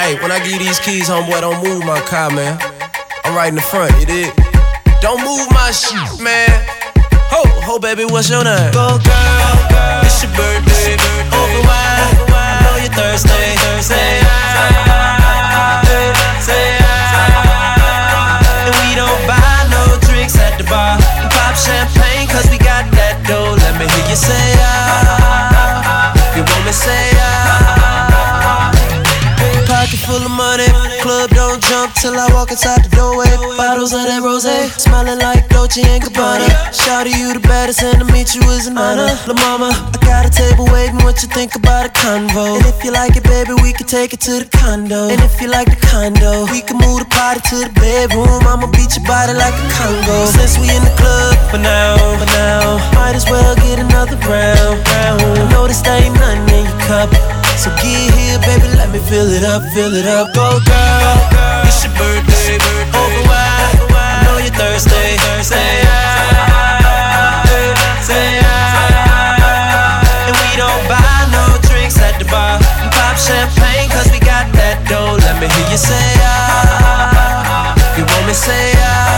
Hey, when I give you these keys, homeboy, don't move my car, man. I'm right in the front, you dig? Don't move my shit, man. Ho, baby, what's your name? Go girl, it's your birthday. Open wide, I know you're thirsty. Say and we don't buy no drinks at the bar. We pop champagne cause we got that dough. Let me hear you say you want me say Pocket full of money, club don't jump till I walk inside the doorway. Bottles of that rosé, smelling like Dolce & Gabbana. Shawty, you the baddest, and to meet you is an honor. La mama, I got a table waiting, what you think about a convo? And if you like it, baby, we can take it to the condo. And if you like the condo, we can move the party to the bedroom. I'ma beat your body like a Congo. Since we in the club for now, might as well get another round. Notice there ain't nothing in your cup, so get here, baby, let me fill it up. Go girl, it's your birthday. Open wide, I know you're thirsty. Say and we don't buy no drinks at the bar. We pop champagne cause we got that dough. Let me hear you say you want me say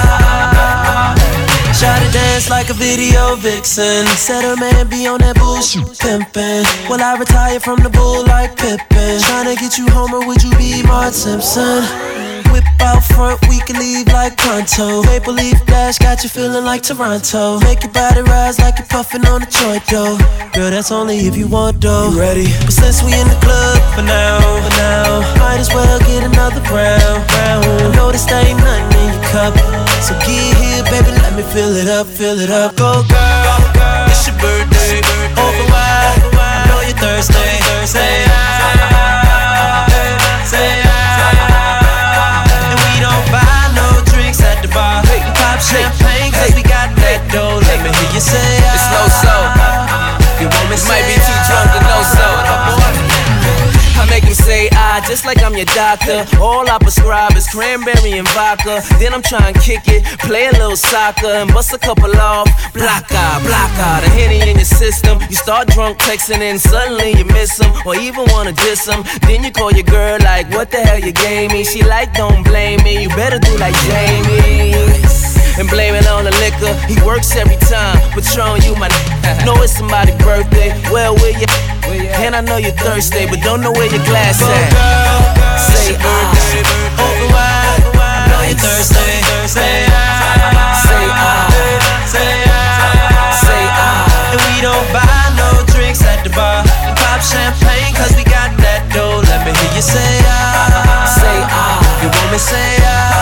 Shawty dance like a video vixen. Said her man be on that bullshit pimpin'. Will I retire from the bull like Pippin? Tryna get you home or would you be Marge Simpson? Whip out front, we can leave like pronto. Maple leaf dash got you feeling like Toronto. Make your body rise like you're puffin' on a joint though. Girl, that's only if you want though. You ready? But since we in the club for now, might as well get another round. I notice there ain't nothing in your cup, so get here, baby, let me fill it up. Go girl, it's your birthday. Open wide, I know you're thirsty. Say and we don't buy no drinks at the bar. We pop champagne cause we got that dough. Let me hear you say It's no soul. you want me You say might be too drunk to know soul. I make him say just like I'm your doctor. All I prescribe is cranberry and vodka. Then I'm trying to kick it, play a little soccer, and bust a couple off. Block out, the Henny in your system. You start drunk texting and suddenly you miss him, or even wanna diss him. Then you call your girl like, what the hell you gave me? She like, don't blame me, you better do like Jamie and blame it on the liquor. He works every time, Patron, you my know it's somebody's birthday. Well, where you? And I know you're thirsty, but don't know where your glass at. Say open wide, I know you're thirsty. Say and we don't buy no drinks at the bar. We pop champagne cause we got that dough. Let me hear you say you want me say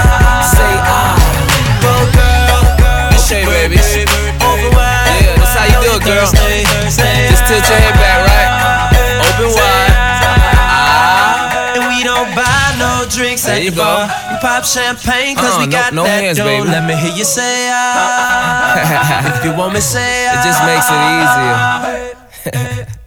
Go girl, Okay, baby. open wide. Yeah, that's how you do it, girl. Just tilt your head back, right? Open wide. And we don't buy no drinks at the bar. We pop champagne cause we got no that hands, dough. baby. Let me hear you say if you want me say It just makes it easier.